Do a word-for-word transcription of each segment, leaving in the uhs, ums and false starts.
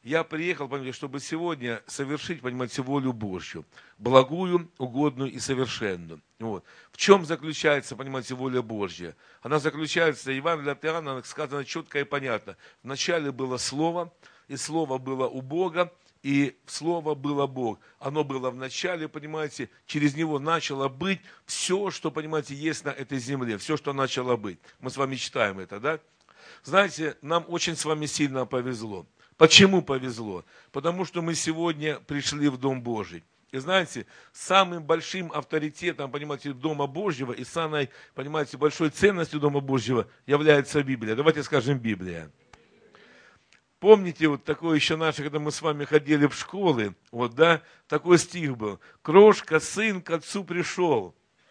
Я приехал, понимаете, чтобы сегодня совершить, понимаете, волю Божью, благую, угодную и совершенную. Вот. В чем заключается, понимаете, воля Божья? Она заключается, Евангелие от Иоанна сказано четко и понятно. Вначале было Слово, и Слово было у Бога, и Слово было Бог. Оно было в начале, понимаете, через него начало быть все, что, понимаете, есть на этой земле, все, что начало быть. Мы с вами читаем это, да? Знаете, нам очень с вами сильно повезло. Почему повезло? Потому что мы сегодня пришли в Дом Божий. И знаете, самым большим авторитетом, понимаете, Дома Божьего и самой, понимаете, большой ценностью Дома Божьего является Библия. Давайте скажем Библия. Помните, вот такое еще наше, когда мы с вами ходили в школы, вот, да, такой стих был. «Крошка, сын к отцу пришел,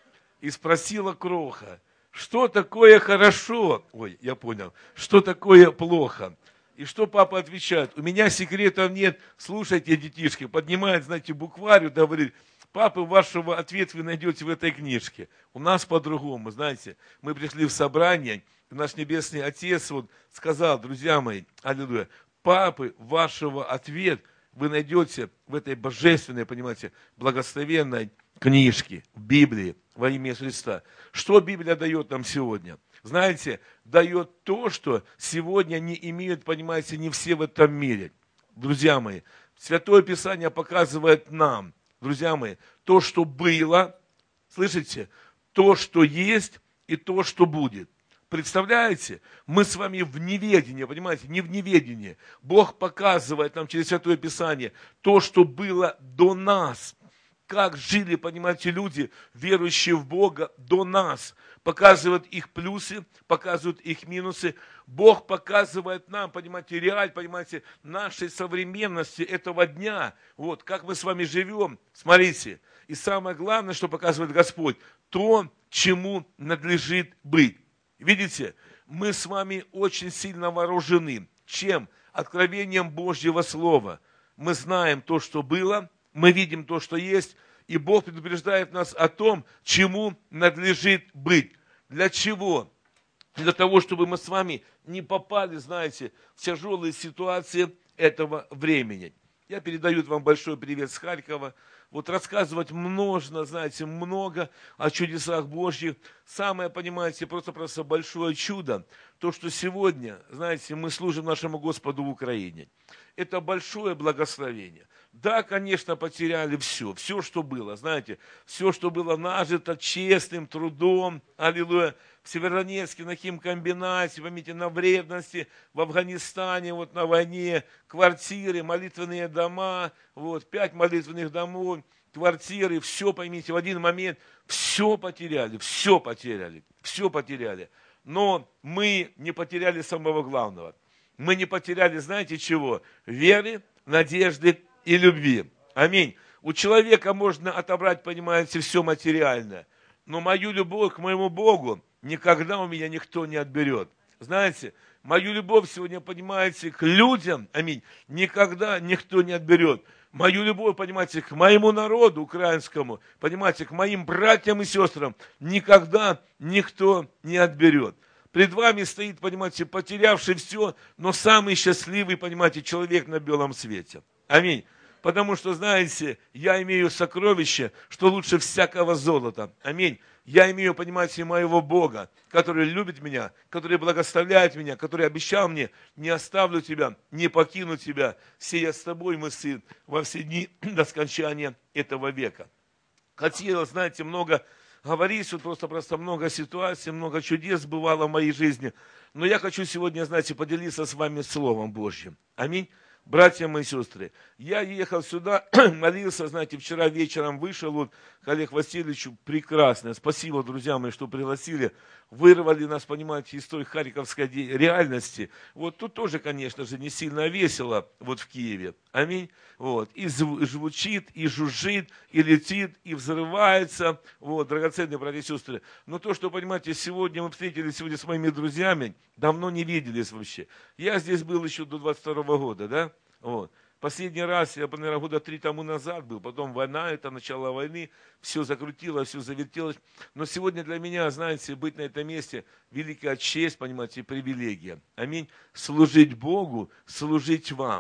и спросила кроха, что такое хорошо?» Ой, я понял. «Что такое плохо?» И что папа отвечает? «У меня секретов нет. Слушайте, детишки», поднимает, знаете, букварь, говорит, «Папы вашего ответ вы найдете в этой книжке». У нас по-другому, знаете. Мы пришли в собрание, и наш Небесный Отец вот сказал, друзья мои, аллилуйя, папы вашего ответ вы найдете в этой божественной, понимаете, благословенной книжке, в Библии, во имя Христа. Что Библия дает нам сегодня? Знаете, дает то, что сегодня не имеют, понимаете, не все в этом мире. Друзья мои, Святое Писание показывает нам, друзья мои, то, что было, слышите, то, что есть и то, что будет. Представляете? Мы с вами в неведении, понимаете, не в неведении. Бог показывает нам через Святое Писание то, что было до нас. Как жили, понимаете, люди, верующие в Бога до нас. Показывают их плюсы, показывают их минусы. Бог показывает нам, понимаете, реаль, понимаете, нашей современности этого дня. Вот, как мы с вами живем. Смотрите. И самое главное, что показывает Господь, то, чему надлежит быть. Видите, мы с вами очень сильно вооружены. Чем? Откровением Божьего Слова. Мы знаем то, что было, мы видим то, что есть, и Бог предупреждает нас о том, чему надлежит быть. Для чего? Для того, чтобы мы с вами не попали, знаете, в тяжелые ситуации этого времени. Я передаю вам большой привет с Харькова. Вот рассказывать можно, знаете, много о чудесах Божьих. Самое, понимаете, просто-просто большое чудо, то, что сегодня, знаете, мы служим нашему Господу в Украине. Это большое благословение. Да, конечно, потеряли все, все, что было, знаете, все, что было нажито честным трудом, аллилуйя, в Северодонецке, на химкомбинате, поймите, на вредности, в Афганистане, вот на войне, квартиры, молитвенные дома, вот, пять молитвенных домов, квартиры, все, поймите, в один момент все потеряли, все потеряли, все потеряли. Но мы не потеряли самого главного. Мы не потеряли, знаете чего? Веры, надежды и любви. Аминь. У человека можно отобрать, понимаете, все материальное. Но мою любовь к моему Богу никогда у меня никто не отберет. Знаете, мою любовь сегодня, понимаете, к людям, аминь, никогда никто не отберет. Мою любовь, понимаете, к моему народу украинскому, понимаете, к моим братьям и сестрам никогда никто не отберет. Пред вами стоит, понимаете, потерявший все, но самый счастливый, понимаете, человек на белом свете. Аминь. Потому что, знаете, я имею сокровище, что лучше всякого золота. Аминь. Я имею, понимаете, моего Бога, который любит меня, который благословляет меня, который обещал мне, не оставлю тебя, не покину тебя, сея с тобой, мой сын, во все дни до скончания этого века. Хотелось, знаете, много говорить, вот просто-просто много ситуаций, много чудес бывало в моей жизни. Но я хочу сегодня, знаете, поделиться с вами Словом Божьим. Аминь. Братья мои сестры, я ехал сюда, молился, знаете, вчера вечером вышел, вот, к Олегу Васильевичу, прекрасно. Спасибо, друзья мои, что пригласили, вырвали нас, понимаете, из той харьковской реальности. Вот тут тоже, конечно же, не сильно весело, вот в Киеве. Аминь. Вот. И звучит, и жужжит, и летит, и взрывается. Вот, драгоценные братья и сестры. Но то, что, понимаете, сегодня мы встретились сегодня с моими друзьями, давно не виделись вообще. Я здесь был еще до двадцать второго года, да? Вот. Последний раз, я, наверное, года три тому назад был, потом война, это начало войны, все закрутилось, все завертелось. Но сегодня для меня, знаете, быть на этом месте великая честь, понимаете, привилегия. Аминь. Служить Богу, служить вам.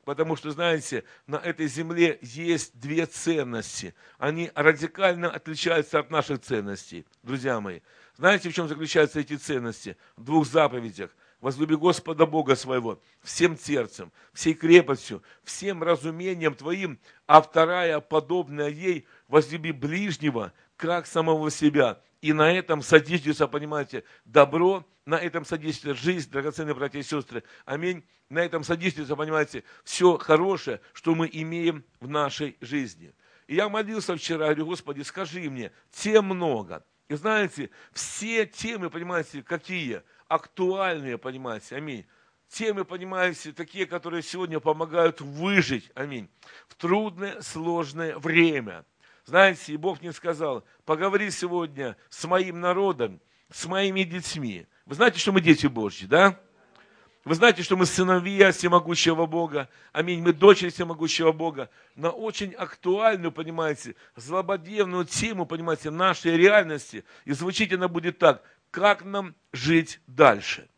Потому что, знаете, на этой земле есть две ценности. Они радикально отличаются от наших ценностей, друзья мои. Знаете, в чем заключаются эти ценности? В двух заповедях. Возлюби Господа Бога своего всем сердцем, всей крепостью, всем разумением твоим, а вторая, подобная ей, возлюби ближнего, как самого себя. И на этом содействуется, понимаете, добро, на этом содействует жизнь, драгоценные братья и сестры. Аминь. На этом содействуется, понимаете, все хорошее, что мы имеем в нашей жизни. И я молился вчера, говорю, Господи, скажи мне, тем много. И знаете, все темы, понимаете, какие? Актуальные, понимаете, аминь. Темы, понимаете, такие, которые сегодня помогают выжить, аминь, в трудное, сложное время. Знаете, и Бог мне сказал, поговори сегодня с моим народом, с моими детьми. Вы знаете, что мы дети Божьи, да? Вы знаете, что мы сыновья всемогущего Бога. Аминь. Мы дочери всемогущего Бога. На очень актуальную, понимаете, злободневную тему, понимаете, нашей реальности. И звучит она будет так. Как нам жить дальше?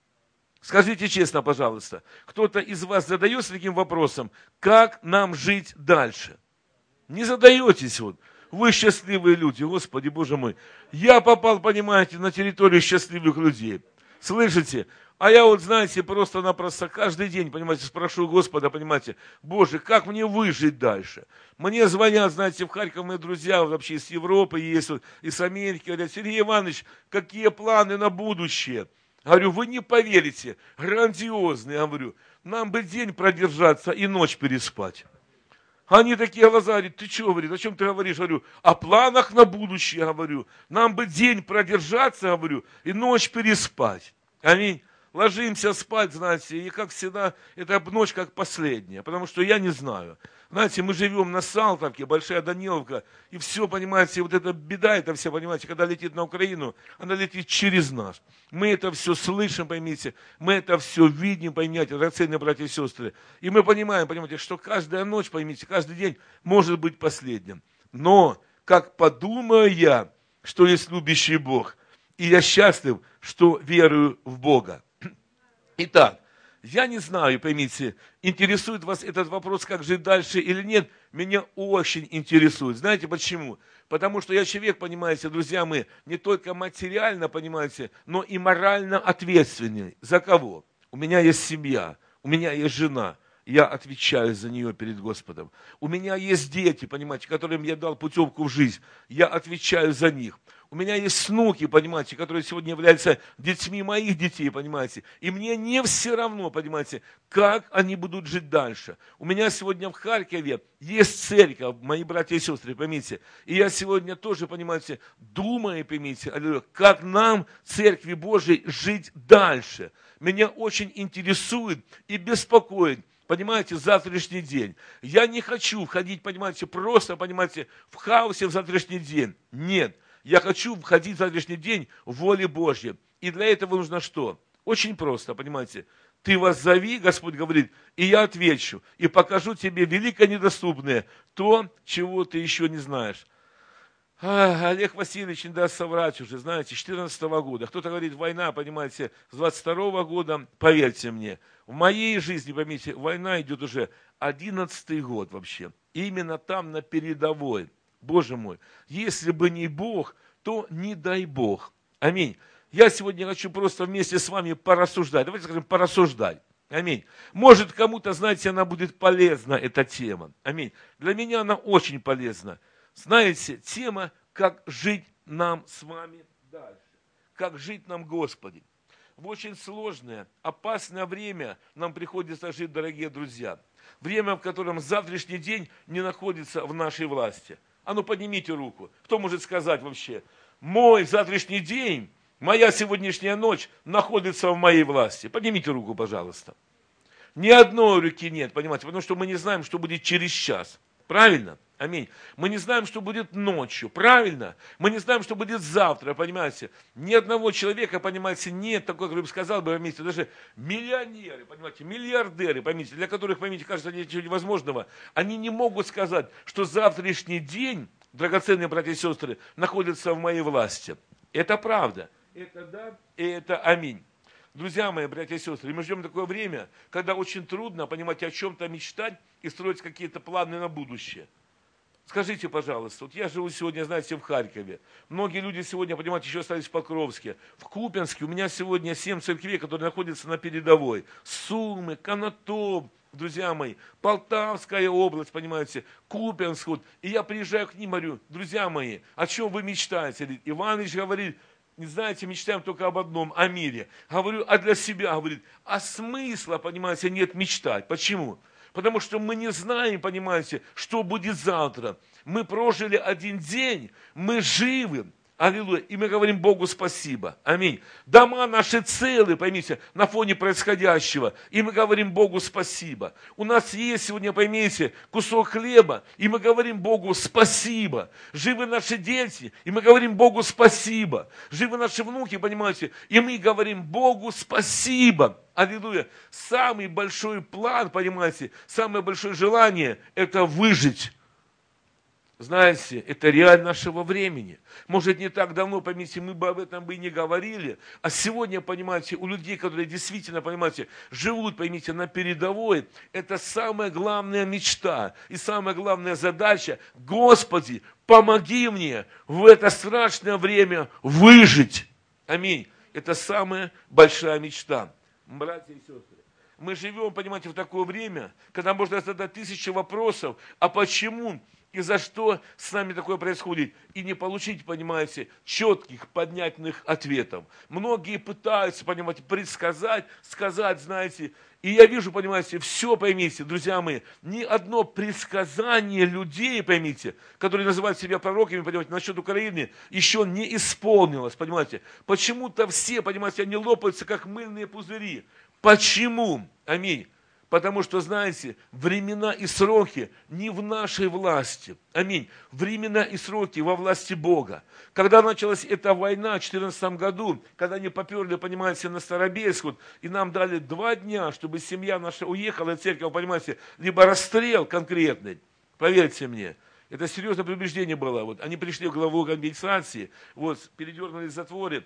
Скажите честно, пожалуйста. Кто-то из вас задается таким вопросом, как нам жить дальше? Не задаетесь вот. Вы счастливые люди, Господи, Боже мой. Я попал, понимаете, на территорию счастливых людей. Слышите? А я вот, знаете, просто-напросто каждый день, понимаете, спрошу Господа, понимаете, Боже, как мне выжить дальше? Мне звонят, знаете, в Харьков мои друзья вообще из Европы есть, вот, из Америки, говорят, Сергей Иванович, какие планы на будущее? Говорю, вы не поверите, грандиозные, я говорю, нам бы день продержаться и ночь переспать. Они такие глаза, говорят, ты что, говорит, о чем ты говоришь? Говорю, о планах на будущее, говорю, нам бы день продержаться, говорю, и ночь переспать. Аминь. Ложимся спать, знаете, и как всегда, эта ночь как последняя, потому что я не знаю. Знаете, мы живем на Салтовке, Большая Даниловка, и все, понимаете, вот эта беда, это все, понимаете, когда летит на Украину, она летит через нас. Мы это все слышим, поймите, мы это все видим, поймите, драгоценные братья и сестры. И мы понимаем, понимаете, что каждая ночь, поймите, каждый день может быть последним. Но, как подумаю я, что есть любящий Бог, и я счастлив, что верую в Бога. Итак, я не знаю, поймите, интересует вас этот вопрос, как жить дальше или нет, меня очень интересует. Знаете почему? Потому что я человек, понимаете, друзья мои, не только материально, понимаете, но и морально ответственный. За кого? У меня есть семья, у меня есть жена. Я отвечаю за нее перед Господом. У меня есть дети, понимаете, которым я дал путевку в жизнь. Я отвечаю за них. У меня есть внуки, понимаете, которые сегодня являются детьми моих детей, понимаете. И мне не все равно, понимаете, как они будут жить дальше. У меня сегодня в Харькове есть церковь, мои братья и сестры, поймите. И я сегодня тоже, понимаете, думаю, поймите, как нам, Церкви Божией, жить дальше. Меня очень интересует и беспокоит, понимаете, завтрашний день. Я не хочу входить, понимаете, просто, понимаете, в хаосе в завтрашний день. Нет. Я хочу входить в завтрашний день в воле Божьей. И для этого нужно что? Очень просто, понимаете. Ты воззови, Господь говорит, и я отвечу, и покажу тебе великое недоступное, то, чего ты еще не знаешь. А, Олег Васильевич не даст соврать уже, знаете, с четырнадцатого года. Кто-то говорит, война, понимаете, с двадцать второго года, поверьте мне, в моей жизни, поймите, война идет уже одиннадцатый год вообще. Именно там, на передовой. Боже мой, если бы не Бог, то не дай Бог. Аминь. Я сегодня хочу просто вместе с вами порассуждать. Давайте скажем, порассуждать. Аминь. Может, кому-то, знаете, она будет полезна, эта тема. Аминь. Для меня она очень полезна. Знаете, тема, как жить нам с вами дальше. Как жить нам, Господи. В очень сложное, опасное время нам приходится жить, дорогие друзья. Время, в котором завтрашний день не находится в нашей власти. А ну поднимите руку. Кто может сказать вообще? Мой завтрашний день, моя сегодняшняя ночь находится в моей власти. Поднимите руку, пожалуйста. Ни одной руки нет, понимаете, потому что мы не знаем, что будет через час. Правильно? Аминь. Мы не знаем, что будет ночью. Правильно? Мы не знаем, что будет завтра, понимаете? Ни одного человека, понимаете, нет такой, как я бы сказал, понимаете, даже миллионеры, понимаете, миллиардеры, поймите, для которых, поймите, кажется, ничего невозможного, они не могут сказать, что завтрашний день, драгоценные братья и сестры, находится в моей власти. Это правда. Это да, и это аминь. Друзья мои, братья и сестры, мы ждем такое время, когда очень трудно, понимаете, о чем-то мечтать и строить какие-то планы на будущее. Скажите, пожалуйста, вот я живу сегодня, знаете, в Харькове. Многие люди сегодня, понимаете, еще остались в Покровске. В Купянске у меня сегодня семь церквей, которые находятся на передовой. Сумы, Конотоп, друзья мои, Полтавская область, понимаете, Купянск. Вот. И я приезжаю к ним, говорю, друзья мои, о чем вы мечтаете? Иванович говорит, не знаете, мечтаем только об одном, о мире. Говорю, а для себя, говорит, а смысла, понимаете, нет мечтать. Почему? Потому что мы не знаем, понимаете, что будет завтра. Мы прожили один день, мы живы. Аллилуйя. И мы говорим Богу спасибо. Аминь. Дома наши целы, поймите, на фоне происходящего. И мы говорим Богу спасибо. У нас есть сегодня, поймите, кусок хлеба. И мы говорим Богу спасибо. Живы наши дети. И мы говорим Богу спасибо. Живы наши внуки, понимаете. И мы говорим Богу спасибо. Аллилуйя. Самый большой план, понимаете, самое большое желание – это выжить. Знаете, это реаль нашего времени. Может, не так давно, поймите, мы бы об этом бы и не говорили, а сегодня, понимаете, у людей, которые действительно, понимаете, живут, поймите, на передовой, это самая главная мечта и самая главная задача. Господи, помоги мне в это страшное время выжить. Аминь. Это самая большая мечта. Братья и сестры, мы живем, понимаете, в такое время, когда можно задать тысячи вопросов, а почему и за что с нами такое происходит, и не получить, понимаете, четких, поднятных ответов. Многие пытаются, понимаете, предсказать, сказать, знаете, и я вижу, понимаете, все, поймите, друзья мои, ни одно предсказание людей, поймите, которые называют себя пророками, понимаете, насчет Украины, еще не исполнилось, понимаете. Почему-то все, понимаете, они лопаются, как мыльные пузыри. Почему? Аминь. Потому что, знаете, времена и сроки не в нашей власти. Аминь. Времена и сроки во власти Бога. Когда началась эта война в две тысячи четырнадцатом году, когда они поперли, понимаете, на Старобельск, вот, и нам дали два дня, чтобы семья наша уехала, церковь, понимаете, либо расстрел конкретный. Поверьте мне, это серьезное предупреждение было. Вот, они пришли в главу администрации, вот, передернули затворы.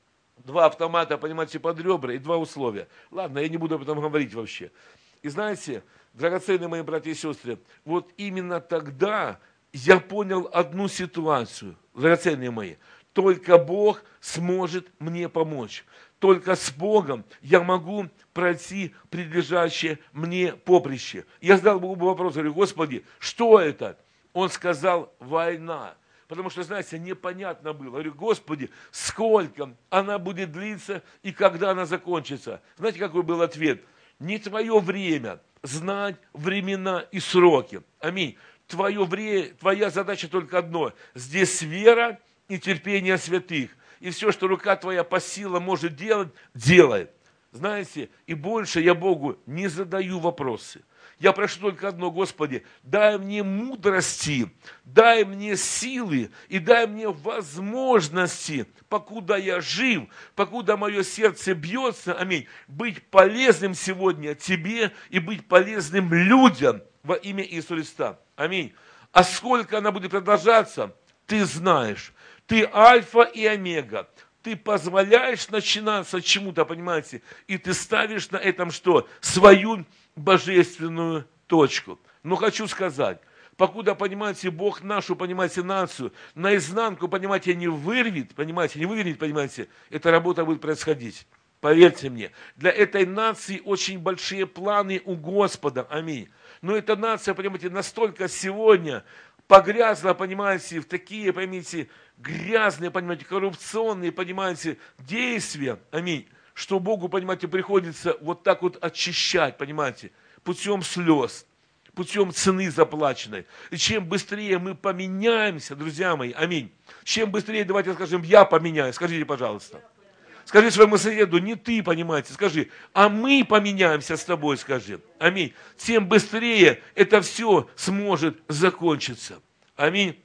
Два автомата, понимаете, под ребра и два условия. Ладно, я не буду об этом говорить вообще. И знаете, драгоценные мои братья и сестры, вот именно тогда я понял одну ситуацию, драгоценные мои. Только Бог сможет мне помочь. Только с Богом я могу пройти предлежащее мне поприще. Я задал Богу вопрос, говорю, Господи, что это? Он сказал, война. Потому что, знаете, непонятно было. Говорю, Господи, сколько она будет длиться и когда она закончится? Знаете, какой был ответ? Не твое время знать времена и сроки. Аминь. Твое время, твоя задача только одно. Здесь вера и терпение святых. И все, что рука твоя по силам может делать, делает. Знаете, и больше я Богу не задаю вопросы. Я прошу только одно, Господи, дай мне мудрости, дай мне силы и дай мне возможности, покуда я жив, покуда мое сердце бьется, аминь, быть полезным сегодня Тебе и быть полезным людям во имя Иисуса Христа. Аминь. А сколько она будет продолжаться, Ты знаешь. Ты альфа и омега. Ты позволяешь начинаться чему-то, понимаете, и ты ставишь на этом что? Свою божественную точку. Но хочу сказать, покуда, понимаете, Бог нашу, понимаете, нацию наизнанку, понимаете, не вырвет, понимаете, не вывернет, понимаете, эта работа будет происходить. Поверьте мне, для этой нации очень большие планы у Господа, аминь. Но эта нация, понимаете, настолько сегодня погрязла, понимаете, в такие, поймите, грязные, понимаете, коррупционные, понимаете, действия, аминь, что Богу, понимаете, приходится вот так вот очищать, понимаете, путем слез, путем цены заплаченной. И чем быстрее мы поменяемся, друзья мои, аминь, чем быстрее, давайте скажем, я поменяюсь, скажите, пожалуйста. Скажи своему соседу, не ты, понимаете, скажи, а мы поменяемся с тобой, скажи. Аминь. Тем быстрее это все сможет закончиться. Аминь.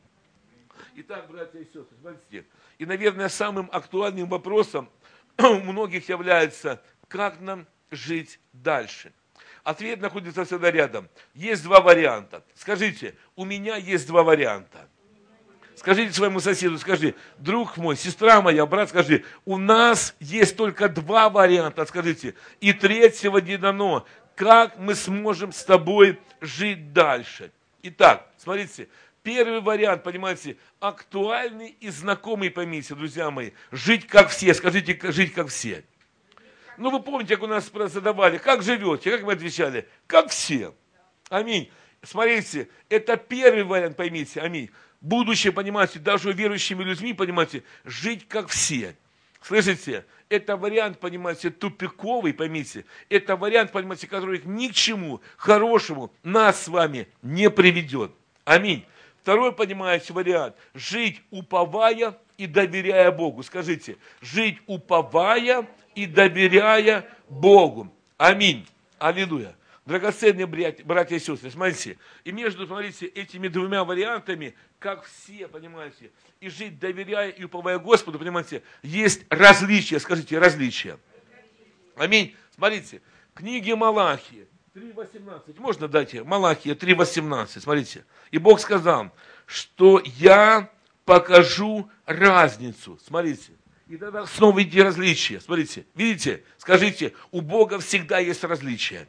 Итак, братья и сестры, смотрите. И, наверное, самым актуальным вопросом у многих является, как нам жить дальше. Ответ находится всегда рядом. Есть два варианта. Скажите, у меня есть два варианта. Скажите своему соседу, скажи, друг мой, сестра моя, брат, скажи, у нас есть только два варианта, скажите, и третьего не дано. Как мы сможем с тобой жить дальше? Итак, смотрите, первый вариант, понимаете, актуальный и знакомый, поймите, друзья мои, жить как все, скажите, жить как все. Ну, вы помните, как у нас задавали, как живете, как мы отвечали? Как все. Аминь. Смотрите, это первый вариант, поймите, аминь. Будущее, понимаете, даже верующими людьми, понимаете, жить как все. Слышите? Это вариант, понимаете, тупиковый, поймите. Это вариант, понимаете, который ни к чему хорошему нас с вами не приведет. Аминь. Второй, понимаете, вариант. Жить уповая и доверяя Богу. Скажите, жить уповая и доверяя Богу. Аминь. Аллилуйя. Драгоценные братья и сестры, смотрите, и между, смотрите, этими двумя вариантами, как все, понимаете, и жить, доверяя и уповая Господу, понимаете, есть различия, скажите, различия. Аминь. Смотрите, книги Малахии, три восемнадцать, можно дать Малахия три восемнадцать, смотрите. И Бог сказал, что я покажу разницу, смотрите. И тогда снова идти различия, смотрите, видите, скажите, у Бога всегда есть различия.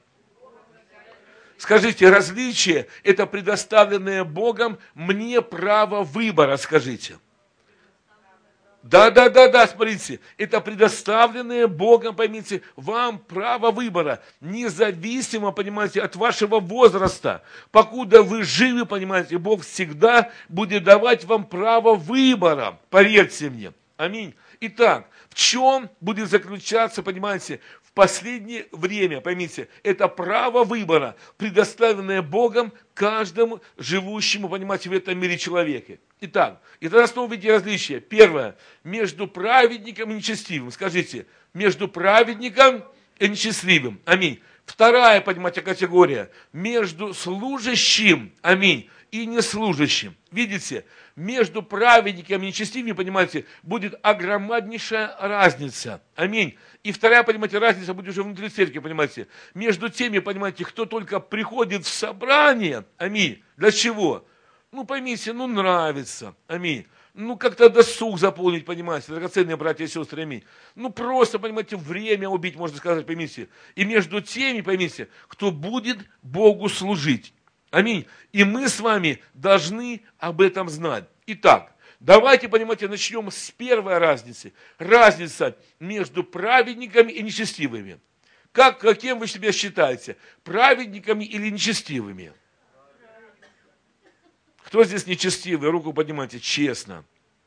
Скажите, различие – это предоставленное Богом мне право выбора, скажите. Да, да, да, да, смотрите, это предоставленное Богом, поймите, вам право выбора, независимо, понимаете, от вашего возраста. Покуда вы живы, понимаете, Бог всегда будет давать вам право выбора, поверьте мне. Аминь. Итак, в чем будет заключаться, понимаете, в последнее время, поймите, это право выбора, предоставленное Богом каждому живущему, понимаете, в этом мире человеке. Итак, и тогда снова видите различия. Первое, между праведником и нечестивым. Скажите, между праведником и нечестивым. Аминь. Вторая, понимаете, категория, между служащим, аминь, и неслужащим. Видите, между праведником и нечестивым, понимаете, будет огромнейшая разница. Аминь. И вторая, понимаете, разница будет уже внутри церкви, понимаете. Между теми, понимаете, кто только приходит в собрание, аминь. Для чего? Ну, поймите, ну, нравится, аминь. Ну, как-то досуг заполнить, понимаете, драгоценные братья и сестры, аминь. Ну, просто, понимаете, время убить, можно сказать, поймите. И между теми, поймите, кто будет Богу служить. Аминь. И мы с вами должны об этом знать. Итак, давайте, понимаете, начнем с первой разницы. Разница между праведниками и нечестивыми. Как, кем вы себя считаете? Праведниками или нечестивыми? Кто здесь нечестивый? Руку поднимайте, честно.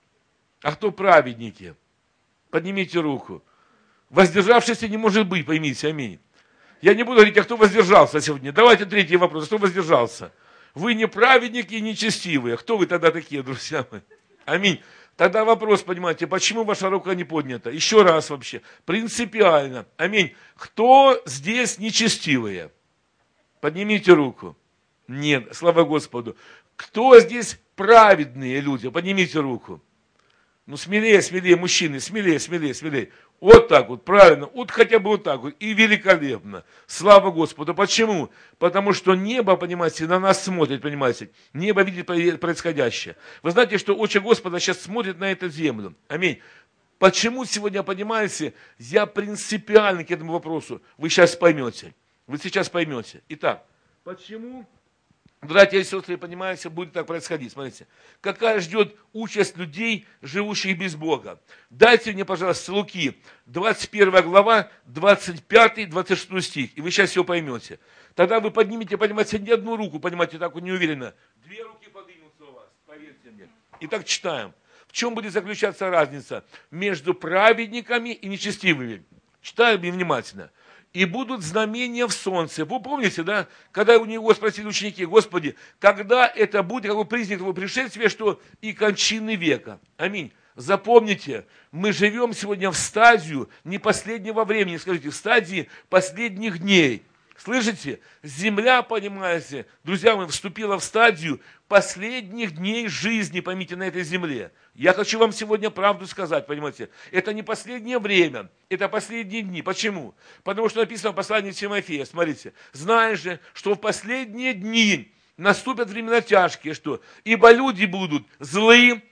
А кто праведники? Поднимите руку. Воздержавшийся не может быть, поймите, аминь. Я не буду говорить, а кто воздержался сегодня. Давайте третий вопрос. Кто воздержался? Вы не праведники и нечестивые. Кто вы тогда такие, друзья мои? Аминь. Тогда вопрос, понимаете, почему ваша рука не поднята? Еще раз вообще. Принципиально. Аминь. Кто здесь нечестивые? Поднимите руку. Нет, слава Господу. Кто здесь праведные люди? Поднимите руку. Ну, смелее, смелее, мужчины, смелее, смелее, смелее. Вот так вот, правильно, вот хотя бы вот так вот, и великолепно. Слава Господу. Почему? Потому что небо, понимаете, на нас смотрит, понимаете. Небо видит происходящее. Вы знаете, что очи Господа сейчас смотрят на эту землю. Аминь. Почему сегодня, понимаете, я принципиально к этому вопросу. Вы сейчас поймете. Вы сейчас поймете. Итак, почему... Братья и сестры, понимаете, будет так происходить. Смотрите, какая ждет участь людей, живущих без Бога. Дайте мне, пожалуйста, Луки, двадцать первая глава, двадцать пятый двадцать шестой стих, и вы сейчас все поймете. Тогда вы поднимете, понимаете, не одну руку, понимаете, так вот неуверенно. Две руки поднимутся у вас, поверьте мне. Итак, читаем. В чем будет заключаться разница между праведниками и нечестивыми? Читаем внимательно. И будут знамения в солнце. Вы помните, да, когда у него спросили ученики, Господи, когда это будет, какой признак его пришествия, что и кончины века. Аминь. Запомните, мы живем сегодня в стадию не последнего времени, скажите, в стадии последних дней. Слышите? Земля, понимаете, друзья мои, вступила в стадию последних дней жизни, поймите, на этой земле. Я хочу вам сегодня правду сказать, понимаете. Это не последнее время, это последние дни. Почему? Потому что написано в послании Тимофея, смотрите. Знаешь же, что в последние дни наступят времена тяжкие, что ибо люди будут злые,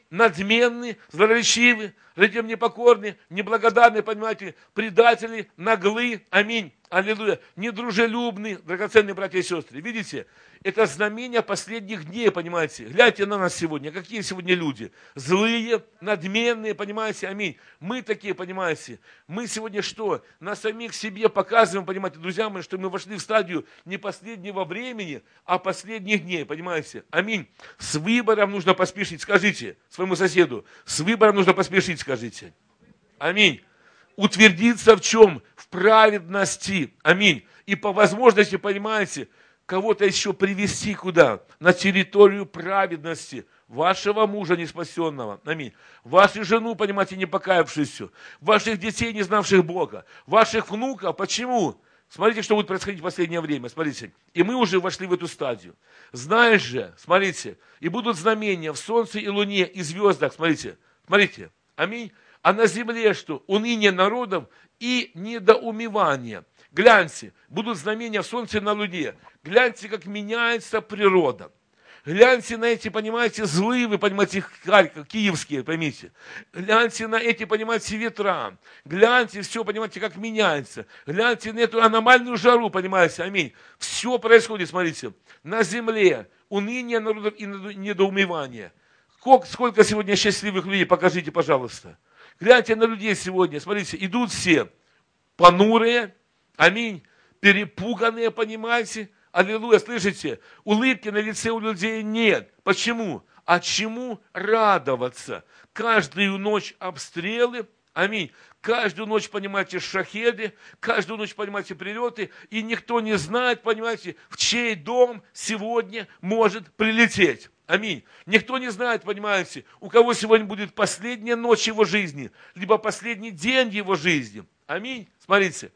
надменны, злоречивы, людям непокорны, неблагодарны, понимаете, предатели, наглы, аминь, аллилуйя, недружелюбны, драгоценные братья и сестры. Видите, это знамение последних дней, понимаете. Гляньте на нас сегодня, какие сегодня люди. Злые, надменные, понимаете, аминь. Мы такие, понимаете. Мы сегодня что? На самих себе показываем, понимаете, друзья мои, что мы вошли в стадию не последнего времени, а последних дней, понимаете. Аминь. С выбором нужно поспешить, скажите своему соседу. С выбором нужно поспешить, скажите. Аминь. Утвердиться в чем? В праведности. Аминь. И по возможности, понимаете, кого-то еще привести куда? На территорию праведности. Вашего мужа неспасенного. Аминь. Вашу жену, понимаете, не покаявшуюся. Ваших детей, не знавших Бога. Ваших внуков. Почему? Смотрите, что будет происходить в последнее время. Смотрите. И мы уже вошли в эту стадию. Знаешь же, смотрите, и будут знамения в солнце и луне и звездах. Смотрите. Смотрите. Аминь. А на земле что? Уныние народов и недоумевание. Гляньте, будут знамения в солнце и на луне. Гляньте, как меняется природа. Гляньте на эти, понимаете, злые, вы понимаете, киевские, поймите. Гляньте на эти, понимаете, ветра. Гляньте, все, понимаете, как меняется. Гляньте на эту аномальную жару, понимаете, аминь. Все происходит, смотрите, на земле. Уныние народов и недоумевание. Сколько сегодня счастливых людей, покажите, пожалуйста. Гляньте на людей сегодня, смотрите, идут все понурые, аминь, перепуганные, понимаете, аллилуйя, слышите, улыбки на лице у людей нет. Почему? А чему радоваться? Каждую ночь обстрелы, аминь, каждую ночь, понимаете, шахеды, каждую ночь, понимаете, прилеты, и никто не знает, понимаете, в чей дом сегодня может прилететь. Аминь. Никто не знает, понимаете, у кого сегодня будет последняя ночь его жизни, либо последний день его жизни. Аминь. Смотрите.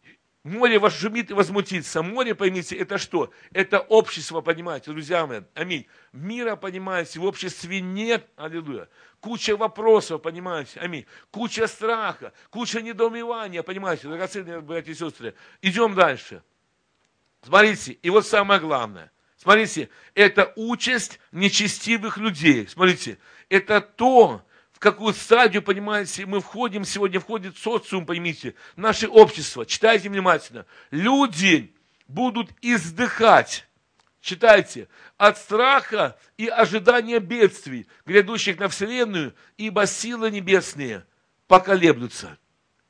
Море вас шумит и возмутится. Море, поймите, это что? Это общество, понимаете, друзья мои. Аминь. Мира, понимаете, в обществе нет. Аллилуйя. Куча вопросов, понимаете. Аминь. Куча страха, куча недоумевания, понимаете, драгоценные братья и сестры. Идем дальше. Смотрите, и вот самое главное. Смотрите, это участь нечестивых людей. Смотрите, это то, в какую стадию, понимаете, мы входим сегодня, входит социум, поймите, наше общество. Читайте внимательно. Люди будут издыхать, читайте, от страха и ожидания бедствий, грядущих на вселенную, ибо силы небесные поколеблются.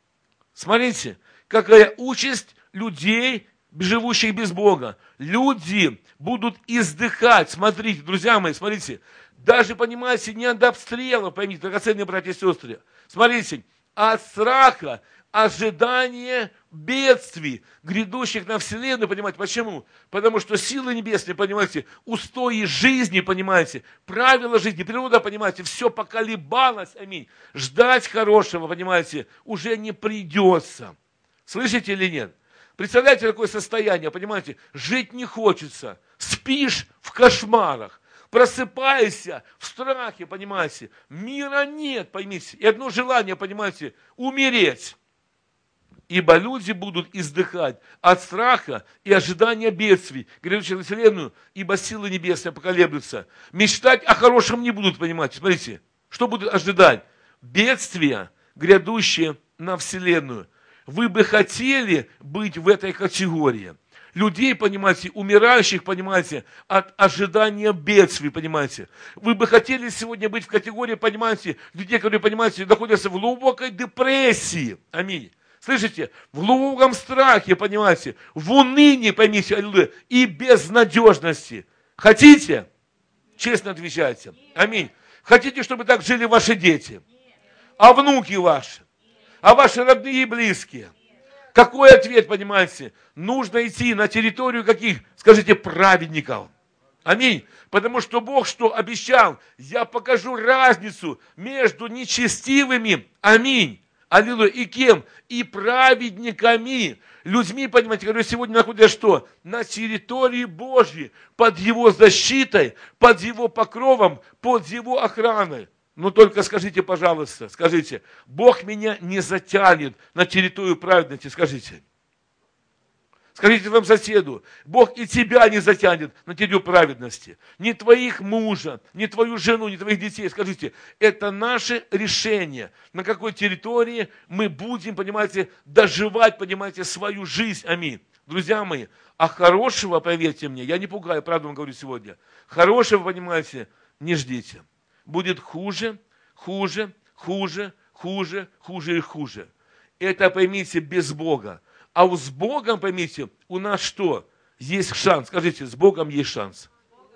Смотрите, какая участь людей, живущих без Бога. Люди будут издыхать. Смотрите, друзья мои, смотрите. Даже, понимаете, не от обстрела, поймите, драгоценные братья и сестры. Смотрите, от страха, ожидания бедствий, грядущих на вселенную, понимаете, почему? Потому что силы небесные, понимаете, устои жизни, понимаете, правила жизни, природа, понимаете, все поколебалось, аминь. Ждать хорошего, понимаете, уже не придется. Слышите или нет? Представляете, какое состояние, понимаете? Жить не хочется. Спишь в кошмарах. Просыпаешься в страхе, понимаете? Мира нет, поймите. И одно желание, понимаете, умереть. Ибо люди будут издыхать от страха и ожидания бедствий, грядущих на вселенную, ибо силы небесные поколеблются. Мечтать о хорошем не будут, понимаете? Смотрите, что будут ожидать? Бедствия, грядущие на вселенную. Вы бы хотели быть в этой категории. Людей, понимаете, умирающих, понимаете, от ожидания бедствий, понимаете. Вы бы хотели сегодня быть в категории, понимаете, людей, которые, понимаете, находятся в глубокой депрессии. Аминь. Слышите? В глубоком страхе, понимаете, в унынии, поймите, аллилуйя, и безнадежности. Хотите? Честно отвечайте. Аминь. Хотите, чтобы так жили ваши дети? А внуки ваши? А ваши родные и близкие? Какой ответ, понимаете? Нужно идти на территорию каких? Скажите, праведников. Аминь. Потому что Бог что обещал? Я покажу разницу между нечестивыми. Аминь. Аллилуйя. И кем? И праведниками. Людьми, понимаете, которые сегодня находятся что? На территории Божьей. Под Его защитой, под Его покровом, под Его охраной. Ну только скажите, пожалуйста, скажите, Бог меня не затянет на территорию праведности, скажите. Скажите своему соседу, Бог и тебя не затянет на тетю праведности. Ни твоих мужа, ни твою жену, ни твоих детей. Скажите, это наше решение, на какой территории мы будем, понимаете, доживать, понимаете, свою жизнь. Аминь. Друзья мои, а хорошего, поверьте мне, я не пугаю, правду вам говорю сегодня, хорошего, понимаете, не ждите. Будет хуже, хуже, хуже, хуже, хуже и хуже. Это, поймите, без Бога. А у с Богом, поймите, у нас что? Есть шанс. Скажите, с Богом есть шанс.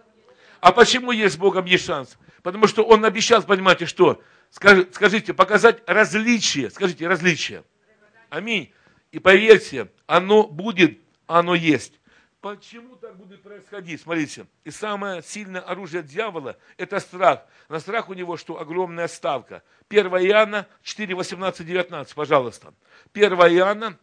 А почему есть с Богом есть шанс? Потому что Он обещал, понимаете, что? Скажите, показать различие. Скажите, различие. Аминь. И поверьте, оно будет, оно есть. Почему так будет происходить? Смотрите. И самое сильное оружие дьявола – это страх. На страх у него что? Огромная ставка. первое Иоанна четыре, восемнадцать, девятнадцать, пожалуйста. первое Иоанна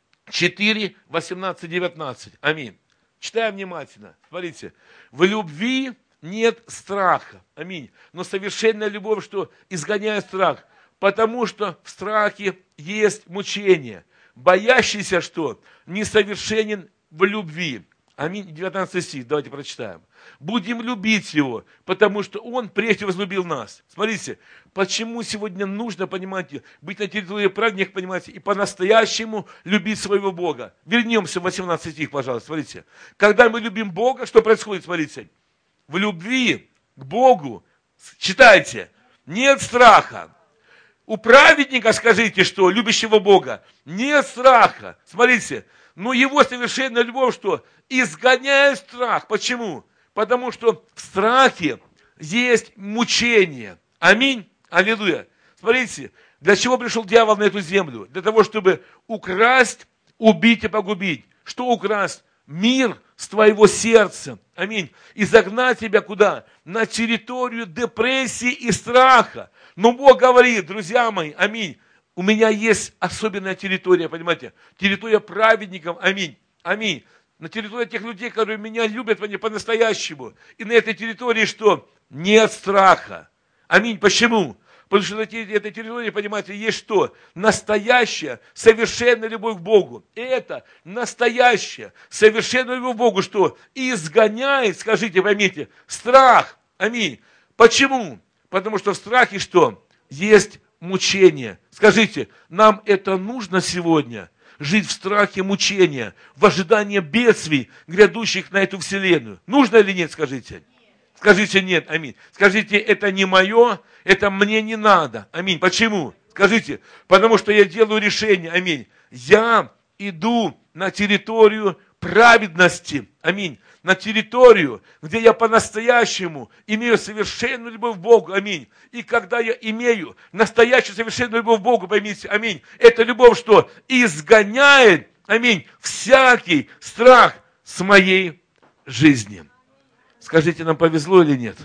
четыре, восемнадцать, девятнадцать. Аминь. Читаем внимательно. Смотрите. В любви нет страха. Аминь. Но совершенная любовь, что изгоняет страх. Потому что в страхе есть мучение. Боящийся, что несовершенен в любви. Аминь. девятнадцатый стих. Давайте прочитаем. Будем любить Его, потому что Он прежде возлюбил нас. Смотрите, почему сегодня нужно, понимаете, быть на территории праведников, понимаете, и по-настоящему любить своего Бога. Вернемся в восемнадцатый стих, пожалуйста, смотрите. Когда мы любим Бога, что происходит, смотрите. В любви к Богу, читайте, нет страха. У праведника, скажите, что, любящего Бога, нет страха. Смотрите, но его совершенная любовь, что изгоняет страх. Почему? Потому что в страхе есть мучение. Аминь. Аллилуйя. Смотрите, для чего пришел дьявол на эту землю? Для того, чтобы украсть, убить и погубить. Что украсть? Мир с твоего сердца. Аминь. И загнать тебя куда? На территорию депрессии и страха. Но Бог говорит, друзья мои, аминь. У меня есть особенная территория, понимаете? Территория праведников, аминь. Аминь. На территории тех людей, которые меня любят, они по-настоящему. И на этой территории что? Нет страха. Аминь. Почему? Потому что на этой территории, понимаете, есть что? Настоящая, совершенная любовь к Богу. И это настоящая, совершенная любовь к Богу, что изгоняет, скажите, поймите, страх. Аминь. Почему? Потому что в страхе что? Есть мучение. Скажите, нам это нужно сегодня? Жить в страхе мучения, в ожидании бедствий, грядущих на эту вселенную. Нужно или нет, скажите? Скажите нет, аминь. Скажите, это не мое, это мне не надо. Аминь. Почему? Скажите, потому что я делаю решение, аминь. Я иду на территорию праведности, аминь. На территорию, где я по-настоящему имею совершенную любовь к Богу, аминь. И когда я имею настоящую совершенную любовь к Богу, поймите, аминь, это любовь, что изгоняет, аминь, всякий страх с моей жизни. Скажите, нам повезло или нет?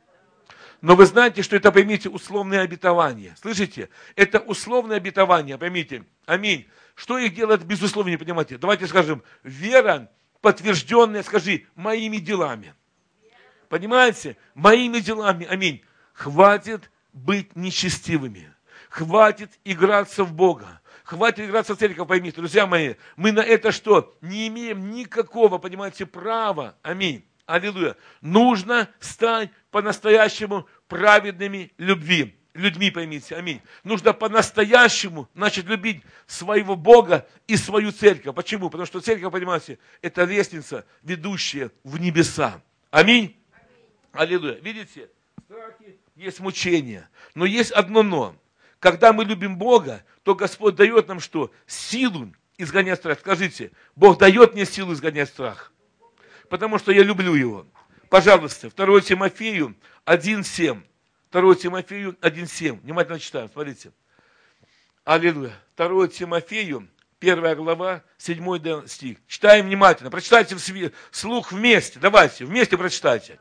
Но вы знаете, что это, поймите, условные обетования. Слышите? Это условные обетования, поймите. Аминь. Что их делает безусловно, не понимаете? Давайте скажем, вера, подтвержденная, скажи, моими делами. Понимаете? Моими делами, аминь. Хватит быть нечестивыми. Хватит играться в Бога. Хватит играться в церковь, поймите, друзья мои. Мы на это что? Не имеем никакого, понимаете, права. Аминь. Аллилуйя. Нужно стать по-настоящему праведными любви. Людьми, поймите, аминь. Нужно по-настоящему начать любить своего Бога и свою церковь. Почему? Потому что церковь, понимаете, это лестница, ведущая в небеса. Аминь. Аллилуйя. Видите, в страхе есть мучение. Но есть одно но. Когда мы любим Бога, то Господь дает нам что? Силу изгонять страх. Скажите, Бог дает мне силу изгонять страх. Потому что я люблю Его. Пожалуйста, второе Тимофею один семь. второе Тимофею один семь. Внимательно читаем, смотрите. Аллилуйя. второе Тимофею, первая глава, седьмой стих. Читаем внимательно. Прочитайте вслух вместе. Давайте, вместе прочитайте.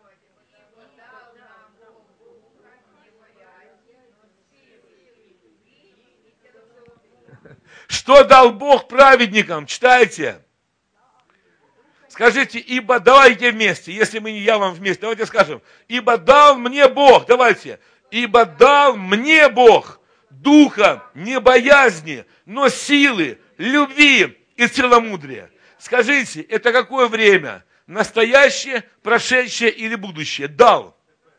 Что дал Бог праведникам? Читайте. Скажите, ибо, давайте вместе, если мы не я вам вместе, давайте скажем, ибо дал мне Бог, давайте, ибо дал мне Бог духа не боязни, но силы, любви и целомудрия. Скажите, это какое время? Настоящее, прошедшее или будущее? Дал.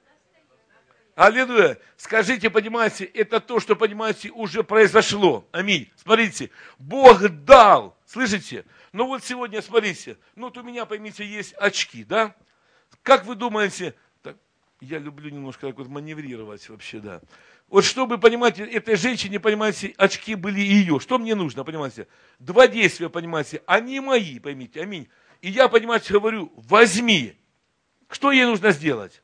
Аллилуйя. Скажите, понимаете, это то, что, понимаете, уже произошло. Аминь. Смотрите, Бог дал. Слышите? Ну вот сегодня, смотрите, ну вот у меня, поймите, есть очки, да? Как вы думаете, так, я люблю немножко так вот маневрировать вообще, да. Вот чтобы, понимаете, этой женщине, понимаете, очки были ее. Что мне нужно, понимаете? Два действия, понимаете, они мои, поймите, аминь. И я, понимаете, говорю, возьми. Что ей нужно сделать?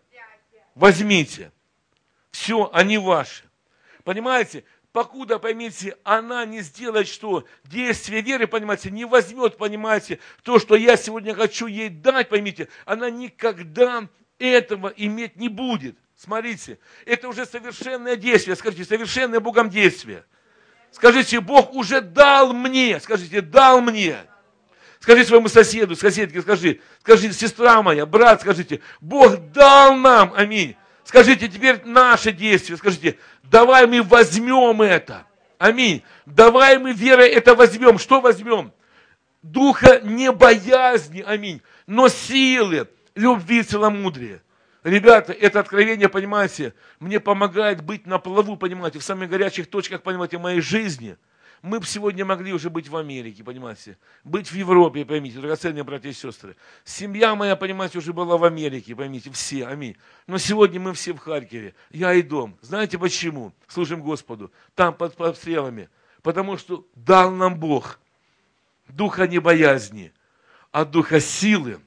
Возьмите. Все, они ваши. Понимаете? Покуда, поймите, она не сделает что? Действие веры, понимаете, не возьмет, понимаете, то, что я сегодня хочу ей дать, поймите, она никогда этого иметь не будет. Смотрите, это уже совершенное действие, скажите, совершенное Богом действие. Скажите, Бог уже дал мне, скажите, дал мне. Скажи своему соседу, соседке, скажи, скажи, сестра моя, брат, скажите, Бог дал нам, аминь. Скажите, теперь наше действие, скажите, давай мы возьмем это, аминь. Давай мы верой это возьмем. Что возьмем? Духа не боязни, аминь, но силы, любви, целомудрия. Ребята, это откровение, понимаете, мне помогает быть на плаву, понимаете, в самых горячих точках, понимаете, моей жизни. Мы бы сегодня могли уже быть в Америке, понимаете, быть в Европе, поймите, драгоценные братья и сестры. Семья моя, понимаете, уже была в Америке, поймите, все, аминь. Но сегодня мы все в Харькове, я и дом. Знаете почему? Служим Господу, там под обстрелами. Потому что дал нам Бог духа не боязни, а духа силы,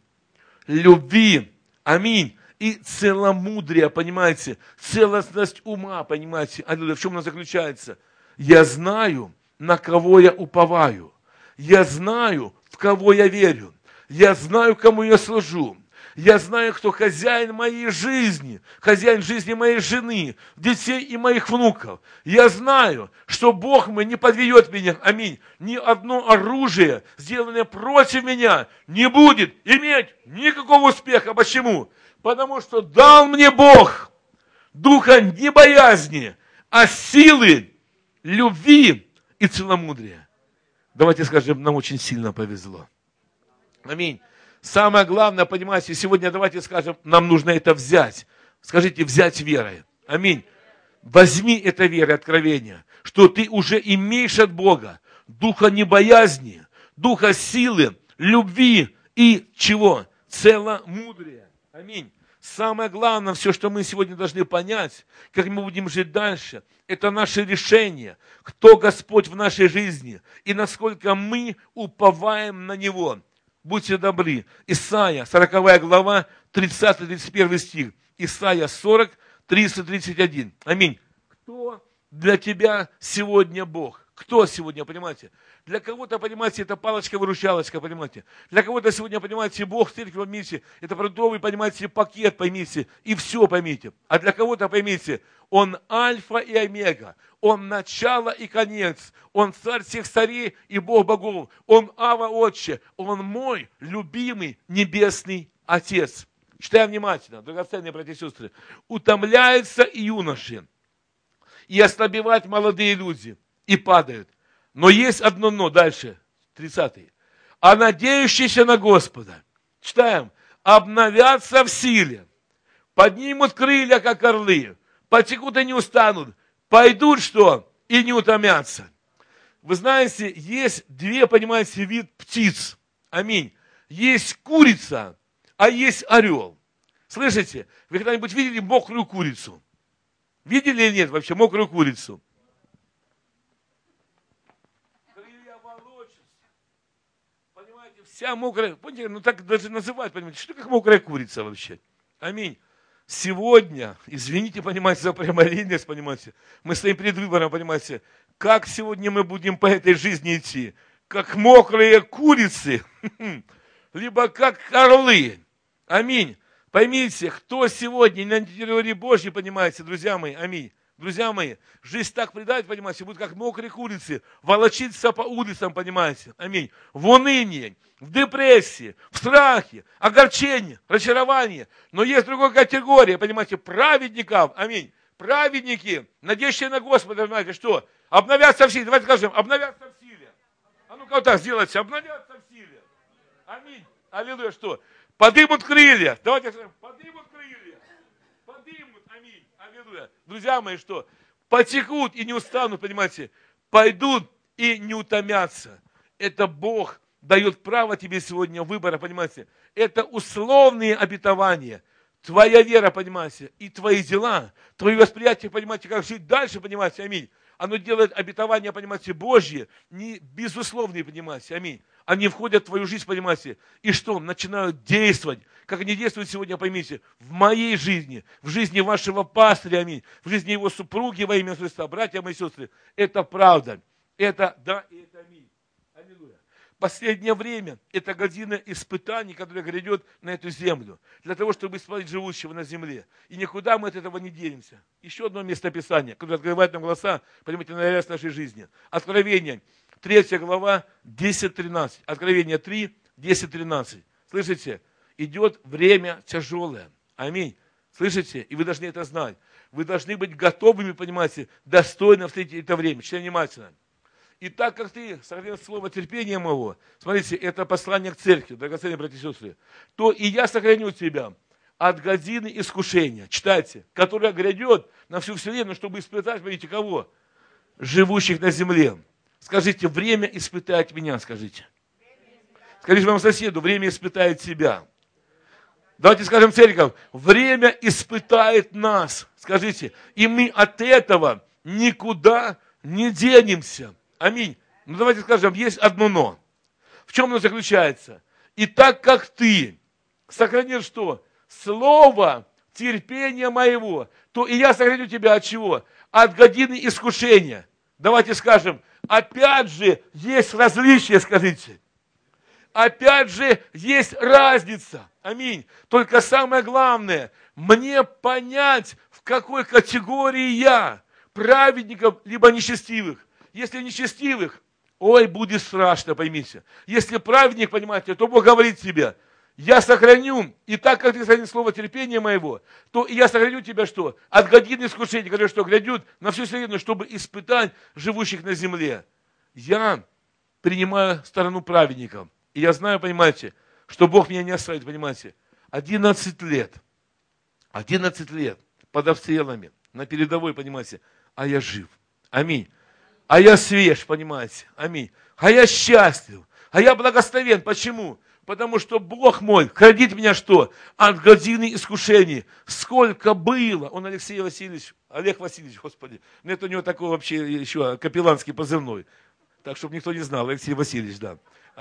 любви, аминь. И целомудрие, понимаете, целостность ума, понимаете, аллилуйя, в чем она заключается? Я знаю, на кого я уповаю. Я знаю, в кого я верю. Я знаю, кому я служу. Я знаю, кто хозяин моей жизни, хозяин жизни моей жены, детей и моих внуков. Я знаю, что Бог мой не подведет меня, аминь. Ни одно оружие, сделанное против меня, не будет иметь никакого успеха. Почему? Потому что дал мне Бог духа не боязни, а силы, любви и целомудрия. Давайте скажем, нам очень сильно повезло. Аминь. Самое главное, понимаете, сегодня давайте скажем, нам нужно это взять. Скажите, взять верой. Аминь. Возьми это верой, откровение, что ты уже имеешь от Бога духа не боязни, духа силы, любви и чего? Целомудрия. Аминь. Самое главное, все, что мы сегодня должны понять, как мы будем жить дальше, это наше решение, кто Господь в нашей жизни и насколько мы уповаем на Него. Будьте добры. Исайя, сороковая глава, тридцатый тридцать первый стих. Исайя сорок, тридцать тридцать один. Аминь. Кто для тебя сегодня Бог? Кто сегодня, понимаете? Для кого-то, понимаете, это палочка-выручалочка, понимаете? Для кого-то сегодня, понимаете, Бог в церкви, поймите, это продуктовый, понимаете, пакет, поймите, и все, поймите. А для кого-то, поймите, Он альфа и омега, Он начало и конец, Он царь всех царей и Бог богов, Он Ава Отче, Он мой любимый небесный Отец. Читаем внимательно, драгоценные братья и сестры. Утомляются и юноши, и ослабевают молодые люди, и падают. Но есть одно но, дальше, тридцатый. А надеющиеся на Господа, читаем, обновятся в силе, поднимут крылья, как орлы, потекут и не устанут, пойдут что? И не утомятся. Вы знаете, есть две, понимаете, вид птиц. Аминь. Есть курица, а есть орел. Слышите? Вы когда-нибудь видели мокрую курицу? Видели или нет вообще мокрую курицу? Вся мокрая, понимаете, ну так даже называют, понимаете, что как мокрая курица вообще. Аминь. Сегодня, извините, понимаете, за прямолинейность, понимаете, мы стоим перед выбором, понимаете, как сегодня мы будем по этой жизни идти, как мокрые курицы, либо как орлы. Аминь. Поймите, кто сегодня на территории Божьей, понимаете, друзья мои, аминь. Друзья мои, жизнь так предает, понимаете, будет как мокрые курицы, волочиться по улицам, понимаете, аминь, в унынии, в депрессии, в страхе, огорчении, разочаровании. Но есть другая категория, понимаете, праведников, аминь, праведники, надеющие на Господа, знаете, что? Обновятся в силе, давайте скажем, обновятся в силе. А ну-ка вот так сделайте, обновятся в силе. Аминь. Аллилуйя, что? Подымут крылья. Давайте скажем, подымут крылья. Подымут. Аминь. Аллилуйя. Друзья мои, что? Потекут и не устанут, понимаете? Пойдут и не утомятся. Это Бог дает право тебе сегодня выбора, понимаете? Это условные обетования. Твоя вера, понимаете, и твои дела, твое восприятие, понимаете, как жить дальше, понимаете, аминь. Оно делает обетования, понимаете, Божьи, не безусловные, понимаете, аминь. Они входят в твою жизнь, понимаете, и что? Начинают действовать. Как они действуют сегодня, поймите, в моей жизни, в жизни вашего пастыря, аминь, в жизни его супруги во имя Христа, братья мои сестры. Это правда. Это да и это аминь. Аллилуйя. Последнее время это година испытаний, которая грядет на эту землю, для того, чтобы исправить живущего на земле. И никуда мы от этого не денемся. Еще одно местописание, которое открывает нам глаза, понимаете, на реальность нашей жизни. Откровение, третья глава, десять тринадцать. Откровение три, десять тринадцать. Слышите? Идет время тяжелое. Аминь. Слышите? И вы должны это знать. Вы должны быть готовыми, понимаете, достойно встретить это время. Читайте внимательно. И так как ты сохранил слово терпения моего, смотрите, это послание к церкви, драгоценные братья и сестры, то и я сохраню тебя от годины искушения, читайте, которая грядет на всю вселенную, чтобы испытать, видите, кого? Живущих на земле. Скажите, время испытает меня, скажите. Скажите своему соседу, время испытает тебя. Давайте скажем, церковь, время испытает нас, скажите, и мы от этого никуда не денемся. Аминь. Ну давайте скажем, есть одно но. В чем оно заключается? И так как ты сохранил что? Слово терпения моего, то и я сохраню тебя от чего? От годины искушения. Давайте скажем, опять же есть различия, скажите. Опять же есть разница. Аминь. Только самое главное, мне понять, в какой категории я, праведников либо нечестивых. Если нечестивых, ой, будет страшно, поймите. Если праведник, понимаете, то Бог говорит тебе, я сохраню, и так как ты сохранил слово терпения моего, то и я сохраню тебя что? От годины искушений, которые что грядут на всю вселенную, чтобы испытать живущих на земле. Я принимаю сторону праведников. И я знаю, понимаете, что Бог меня не оставит, понимаете. одиннадцать лет, одиннадцать лет под обстрелами, на передовой, понимаете, а я жив. Аминь. А я свеж, понимаете? Аминь. А я счастлив. А я благословен. Почему? Потому что Бог мой хранит меня что? От годины искушений. Сколько было. Он Алексей Васильевич, Олег Васильевич, Господи. Нет у него такой вообще еще капелланский позывной. Так, чтобы никто не знал. Алексей Васильевич, да.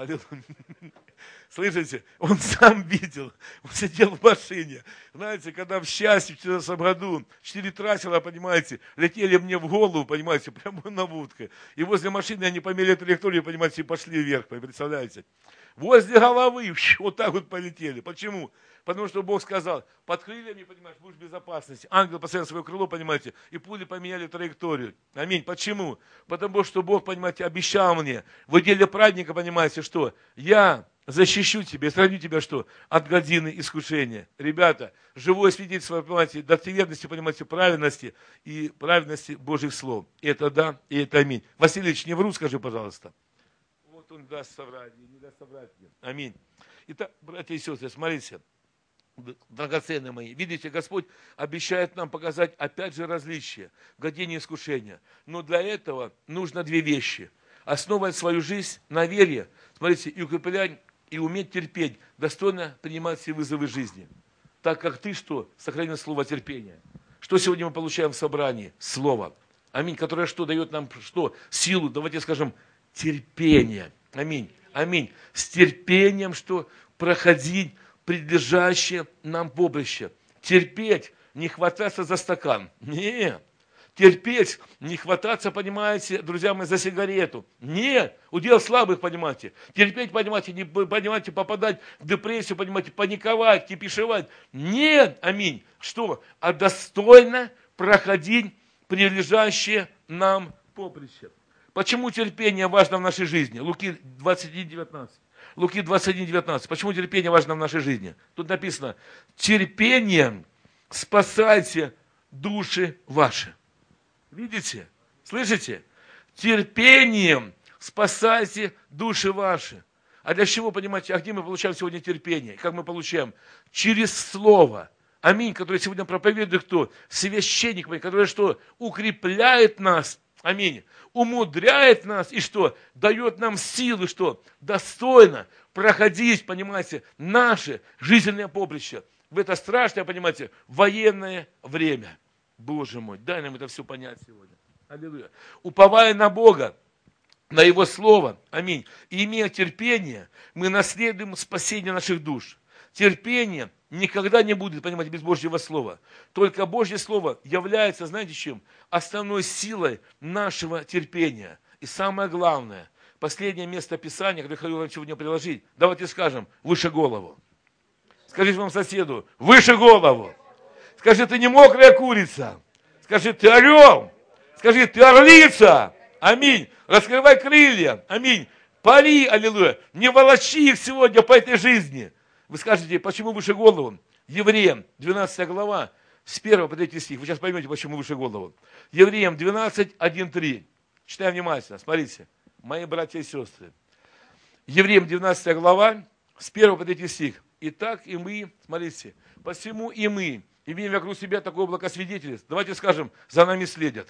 Слышите, он сам видел, он сидел в машине. Знаете, когда в счастье в две тысячи четырнадцатом году четыре трассера, понимаете, летели мне в голову, понимаете, прямо наводкой. И возле машины они померили траекторию, понимаете, и пошли вверх, представляете. Возле головы вот так вот полетели. Почему? Потому что Бог сказал, под крыльями, понимаешь, будешь в безопасности. Ангел поставил свое крыло, понимаете, и пули поменяли траекторию. Аминь. Почему? Потому что Бог, понимаете, обещал мне в деле праздника, понимаете, что я защищу тебя, сохраню тебя что? От годины искушения. Ребята, живое свидетельство, понимаете, достоверности, понимаете, правильности и правильности Божьих слов. Это да, и это аминь. Васильевич, не вру, скажи, пожалуйста. Вот он даст соврать, не даст соврать. Аминь. Итак, братья и сестры, смотрите. Драгоценные мои, видите, Господь обещает нам показать опять же различия, године искушения. Но для этого нужно две вещи. Основывать свою жизнь на вере, смотрите, и укреплять, и уметь терпеть, достойно принимать все вызовы жизни. Так как ты что? Сохранил слово терпения. Что сегодня мы получаем в собрании? Слово. Аминь. Которое что? Дает нам что? Силу, давайте скажем, терпение. Аминь. Аминь. С терпением что? Проходить предлежащее нам поприще. Терпеть, не хвататься за стакан. Нет. Терпеть, не хвататься, понимаете, друзья мои, за сигарету. Нет. Удел слабых, понимаете. Терпеть, понимаете, не понимаете, попадать в депрессию, понимаете, паниковать, кипишевать. Нет. Аминь. Что? А достойно проходить предлежащее нам поприще. Почему терпение важно в нашей жизни? Луки двадцать один девятнадцать. Луки двадцать один девятнадцать. Почему терпение важно в нашей жизни? Тут написано, терпением спасайте души ваши. Видите? Слышите? Терпением спасайте души ваши. А для чего, понимаете, а где мы получаем сегодня терпение? Как мы получаем? Через Слово. Аминь, которое сегодня проповедует кто? Священник, который что? Укрепляет нас. Аминь. Умудряет нас и что? Дает нам силы, что? Достойно проходить, понимаете, наше жизненное поприще. В это страшное, понимаете, военное время. Боже мой, дай нам это все понять сегодня. Аллилуйя. Уповая на Бога, на Его Слово, аминь, и имея терпение, мы наследуем спасение наших душ. Терпение никогда не будет, понимаете, без Божьего Слова. Только Божье Слово является, знаете чем? Основной силой нашего терпения. И самое главное, последнее место Писания, которое я хочу вам сегодня приложить, давайте скажем, выше голову. Скажите вам соседу, выше голову. Скажи, ты не мокрая курица. Скажи, ты орел. Скажи, ты орлица. Аминь. Раскрывай крылья. Аминь. Пари, аллилуйя. Не волочи их сегодня по этой жизни. Вы скажете, почему выше голову? Евреям, двенадцатая глава, с первого по третий стих. Вы сейчас поймете, почему выше голову. Евреям двенадцать, один, три. Читаем внимательно. Смотрите, мои братья и сестры. Евреям двенадцатая глава, с первого по третий стих. Итак, и мы, смотрите, посему и мы, имеем вокруг себя такое облако свидетельств. Давайте скажем, за нами следят.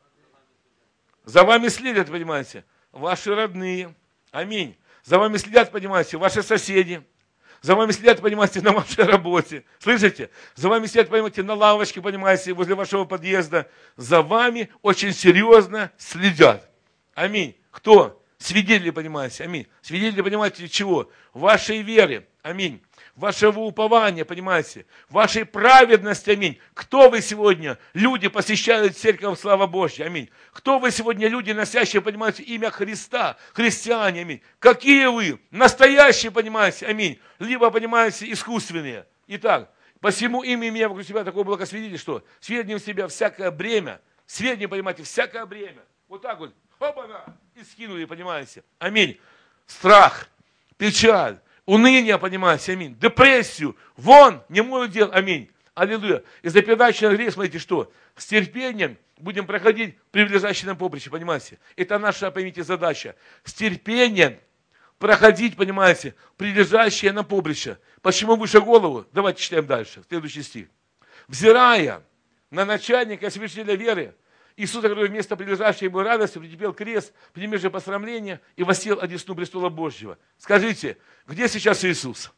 За вами следят, понимаете, ваши родные. Аминь. За вами следят, понимаете, ваши соседи. За вами следят, понимаете, на вашей работе. Слышите? За вами следят, понимаете, на лавочке, понимаете, возле вашего подъезда. За вами очень серьезно следят. Аминь. Кто? Свидетели, понимаете. Аминь. Свидетели, понимаете, чего? Вашей веры. Аминь. Вашего упования, понимаете, вашей праведности, аминь. Кто вы сегодня? Люди посещают церковь, слава Божья, аминь. Кто вы сегодня? Люди, носящие, понимаете, имя Христа, христиане, аминь. Какие вы? Настоящие, понимаете, аминь. Либо, понимаете, искусственные. Итак, посему имя меня вокруг себя такое благосвидетель, что сведением в себя всякое бремя, сведением, понимаете, всякое бремя. Вот так вот, хоп-она, и скинули, понимаете. Аминь. Страх, печаль. Уныние, понимаете, аминь. Депрессию. Вон, не мой удел, аминь. Аллилуйя. Из-за передачи на грех, смотрите, что? С терпением будем проходить приближающее нам поприще, понимаете. Это наша, поймите, задача. С терпением проходить, понимаете, приближающее нам поприще. Почему выше голову? Давайте читаем дальше. Следующий стих. Взирая на начальника и совершителя веры, Иисуса, который вместо прилежащей ему радости претерпел крест, принимая же посрамление и воссел одесну престола Божьего. Скажите, где сейчас Иисус?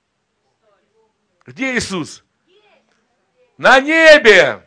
Где Иисус? На небе!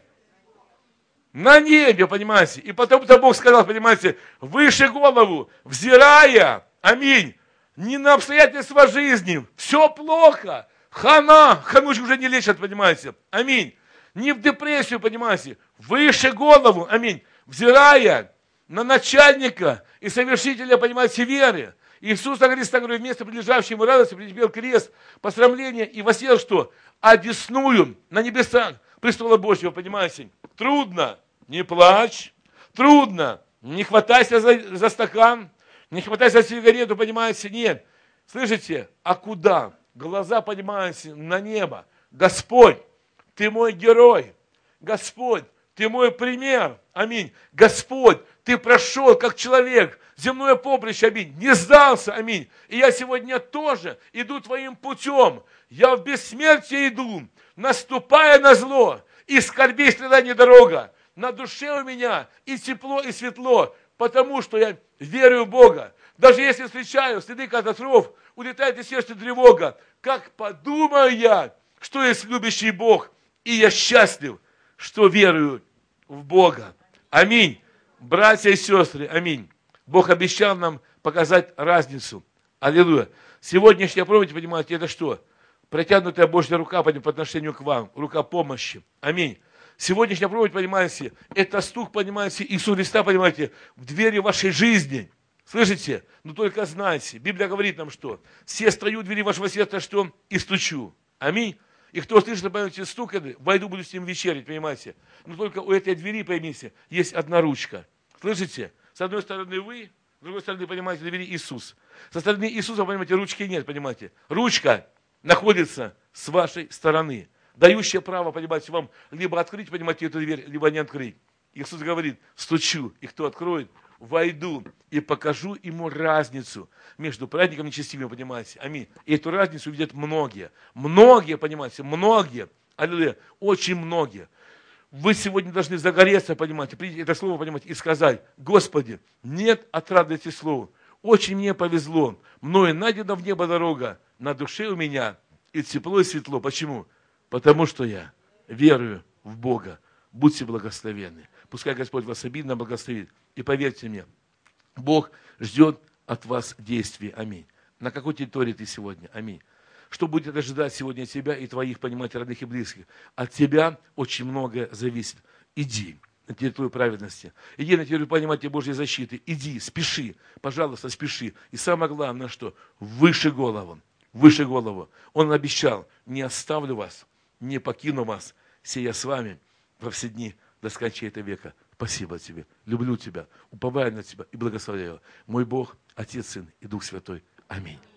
На небе, понимаете? И потому-то Бог сказал, понимаете, выше голову, взирая, аминь, не на обстоятельства жизни, все плохо, хана, ханучку уже не лечат, понимаете, аминь. Не в депрессию, понимаете, выше голову, аминь, взирая на начальника и совершителя, понимаете, веры, Иисуса Христа, который вместо прилежавшей ему радости претерпел крест, посрамление и воссел что? Одесную на небесах престола Божьего, понимаете. Трудно, не плачь, трудно, не хватайся за, за стакан, не хватайся за сигарету, понимаете, нет. Слышите, а куда? Глаза, понимаете, на небо. Господь, Ты мой герой. Господь, Ты мой пример. Аминь. Господь, Ты прошел как человек земное поприще. Аминь. Не сдался. Аминь. И я сегодня тоже иду Твоим путем. Я в бессмертие иду, наступая на зло. И скорби, и страданий дорога. На душе у меня и тепло, и светло. Потому что я верю в Бога. Даже если встречаю следы катастроф, улетает из сердца тревога. Как подумаю я, что есть любящий Бог. И я счастлив, что верую в Бога. Аминь. Братья и сестры, аминь. Бог обещал нам показать разницу. Аллилуйя. Сегодняшняя проповедь, понимаете, это что? Протянутая Божья рука по отношению к вам. Рука помощи. Аминь. Сегодняшняя проповедь, понимаете, это стук, понимаете, Иисуса Христа, понимаете, в двери вашей жизни. Слышите? Но только знайте, Библия говорит нам, что все стою в двери вашего сердца, что и стучу. Аминь. И кто слышит, понимаете, стук, войду, буду с ним вечерить, понимаете. Но только у этой двери, поймите, есть одна ручка. Слышите? С одной стороны вы, с другой стороны, понимаете, двери Иисус. Со стороны Иисуса, понимаете, ручки нет, понимаете. Ручка находится с вашей стороны, дающая право, понимаете, вам либо открыть, понимаете, эту дверь, либо не открыть. Иисус говорит, стучу, и кто откроет, войду и покажу ему разницу между праздником нечестивым, понимаете, аминь. И эту разницу увидят многие, многие, понимаете, многие, аллилуйя, очень многие. Вы сегодня должны загореться, понимаете, прийти это слово, понимаете, и сказать: Господи, нет отрады этих слов, очень мне повезло, мною найдена в небо дорога, на душе у меня и тепло, и светло. Почему? Потому что я верую в Бога. Будьте благословенны. Пускай Господь вас обильно благословит. И поверьте мне, Бог ждет от вас действий. Аминь. На какой территории ты сегодня? Аминь. Что будет ожидать сегодня тебя и твоих, понимаете, родных и близких? От тебя очень многое зависит. Иди на территорию праведности. Иди на территорию, понимаете, Божьей защиты. Иди, спеши. Пожалуйста, спеши. И самое главное, что выше голову. Выше голову. Он обещал: не оставлю вас, не покину вас, сея с вами во все дни до скончания века. Спасибо тебе. Люблю тебя. Уповаю на тебя и благословляю. Мой Бог, Отец, Сын и Дух Святой. Аминь.